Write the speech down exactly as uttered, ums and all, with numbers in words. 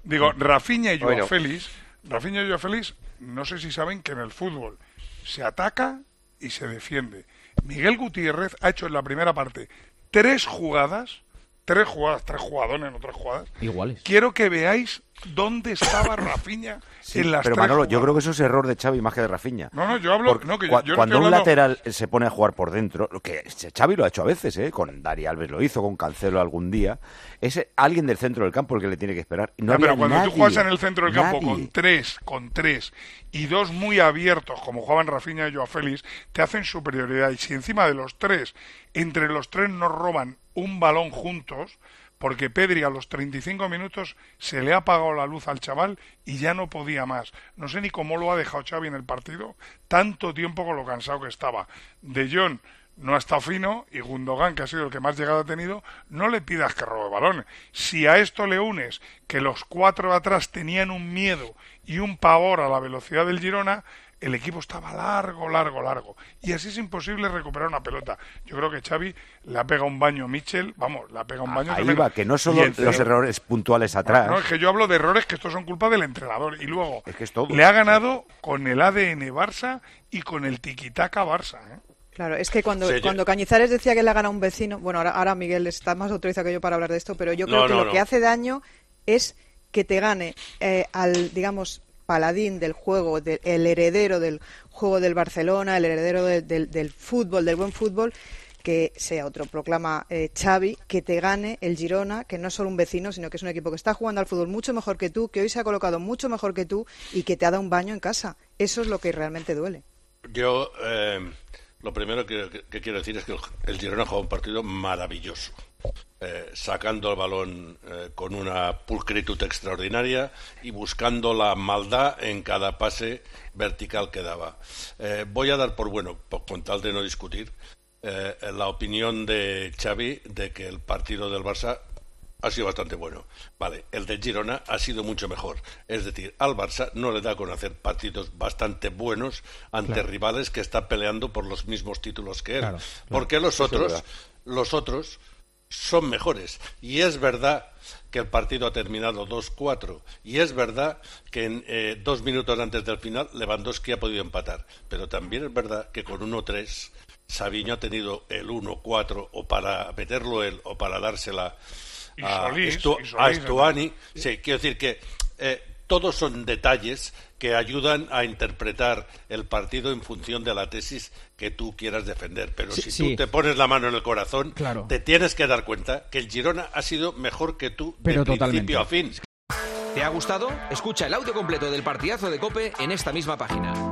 Digo, Rafinha y Joao Bueno. Félix, Rafinha y Joao Félix, no sé si saben que en el fútbol se ataca y se defiende. Miguel Gutiérrez ha hecho en la primera parte tres jugadas, tres jugadas, tres jugadones, no tres jugadas. Iguales. Quiero que veáis dónde estaba Rafinha Sí, en las pero tres Manolo, jugadas. yo creo que eso es error de Xavi más que de Rafinha. No, no, yo hablo... Porque no, que cua- yo no cuando estoy un hablando- lateral se pone a jugar por dentro, lo que Xavi lo ha hecho a veces, ¿eh? Con Dani Alves lo hizo, con Cancelo algún día, es alguien del centro del campo el que le tiene que esperar. Y no Ya, pero había cuando nadie, tú juegas en el centro del campo nadie. con tres, con tres y dos muy abiertos, como jugaban Rafinha y Joao Félix, te hacen superioridad. Y si encima de los tres, entre los tres nos roban un balón juntos, porque Pedri a los treinta y cinco minutos se le ha apagado la luz al chaval y ya no podía más. No sé ni cómo lo ha dejado Xavi en el partido, tanto tiempo con lo cansado que estaba. De Jong no ha estado fino y Gundogan, que ha sido el que más llegada ha tenido, no le pidas que robe balones. Si a esto le unes que los cuatro de atrás tenían un miedo y un pavor a la velocidad del Girona, el equipo estaba largo, largo, largo. Y así es imposible recuperar una pelota. Yo creo que Xavi le ha pegado un baño a Michel, vamos, le ha pegado un baño Ahí tremendo. va, que no Y solo el- los errores puntuales atrás. No, es que yo hablo de errores que estos son culpa del entrenador. Y luego Es que es todo. le ha ganado con el A D N Barça y con el tiquitaca Barça, ¿eh? Claro, es que cuando, Sí, yo- cuando Cañizares decía que le ha ganado un vecino, bueno, ahora, ahora Miguel está más autorizado que yo para hablar de esto, pero yo creo No, que no, lo no. que hace daño es que te gane eh, al, digamos, paladín del juego, de- el heredero del juego del Barcelona, el heredero de- del- del fútbol, del buen fútbol, que sea otro, proclama eh, Xavi, que te gane el Girona, que no es solo un vecino, sino que es un equipo que está jugando al fútbol mucho mejor que tú, que hoy se ha colocado mucho mejor que tú y que te ha dado un baño en casa. Eso es lo que realmente duele. Yo, eh, lo primero que, que- que quiero decir es que el, el Girona juega un partido maravilloso, eh, sacando el balón eh, con una pulcritud extraordinaria y buscando la maldad en cada pase vertical que daba. Eh, voy a dar por bueno, por, con tal de no discutir, eh, la opinión de Xavi de que el partido del Barça ha sido bastante bueno. Vale, el de Girona ha sido mucho mejor. Es decir, al Barça no le da con hacer partidos bastante buenos ante Claro. rivales que están peleando por los mismos títulos que él. Claro, claro. Porque los Eso es otros, verdad. los otros son mejores. Y es verdad que el partido ha terminado dos cuatro. Y es verdad que en, eh, dos minutos antes del final Lewandowski ha podido empatar. Pero también es verdad que con uno tres Savinho ha tenido el uno cuatro o para meterlo él o para dársela Y a, Solís, Estu- y Solís, a Estuani. Sí, quiero decir que eh, todos son detalles que ayudan a interpretar el partido en función de la tesis que tú quieras defender. Pero Sí, si sí. tú te pones la mano en el corazón, Claro. te tienes que dar cuenta que el Girona ha sido mejor que tú Pero de totalmente. principio a fin. ¿Te ha gustado? Escucha el audio completo del partidazo de COPE en esta misma página.